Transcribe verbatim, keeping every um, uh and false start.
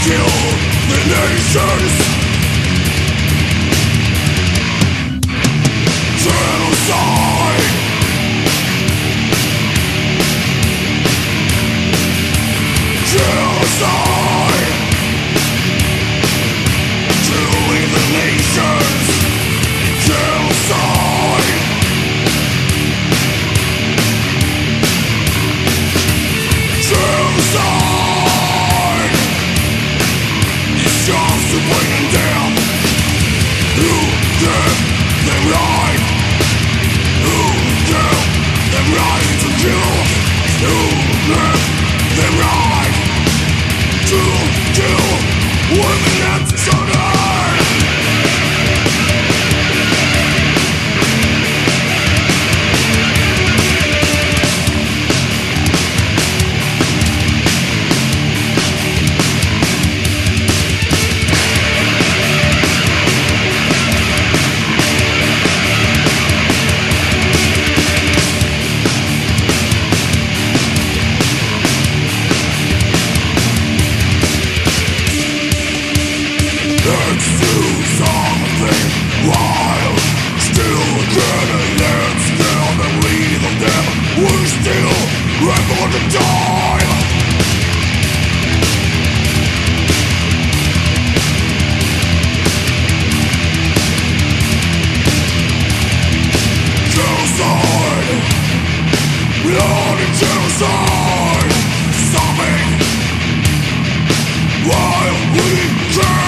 kill the nations. Genocide. Genocide. Killing the nations. Genocide. Genocide. It's just to bring them down. Who gave them right? Who gave them right to kill? Who gave them right to kill women and children? Let's do something wild. Still getting let's down the lead of them. We're still record the time. Genocide. Bloody genocide. Stopping while we can.